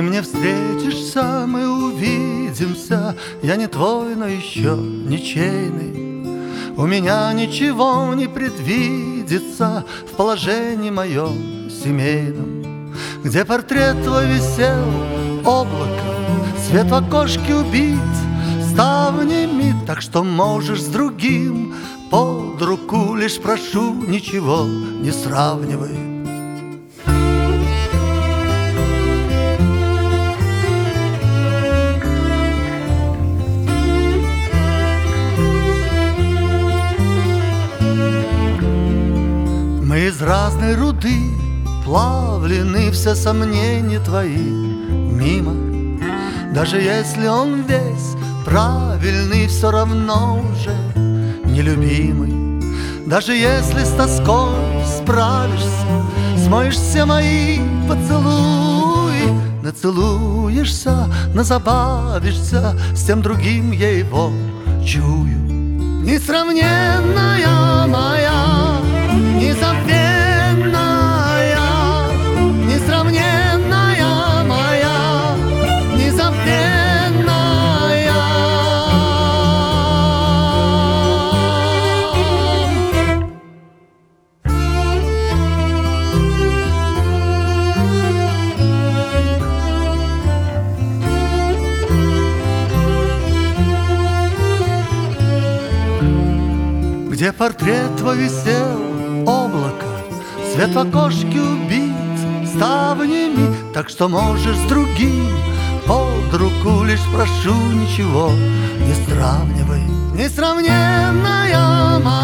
Ты мне встретишься, мы увидимся. Я не твой, но еще ничейный. У меня ничего не предвидится в положении моем семейном, где портрет твой висел, облако, свет в окошке убит ставнями, так что можешь с другим под руку, лишь прошу, ничего не сравнивай. Мы из разной руды плавлены, все сомнения твои мимо. Даже если он весь правильный, все равно уже нелюбимый. Даже если с тоской справишься, смоешь все мои поцелуи, нацелуешься, назабавишься, с тем другим я его чую. Несравненная моя, незабвенная, несравненная моя, незабвенная. Где портрет твой висел, облако, свет в окошке убит ставнями, так что можешь с другим под руку, лишь прошу, ничего не сравнивай. Несравненная моя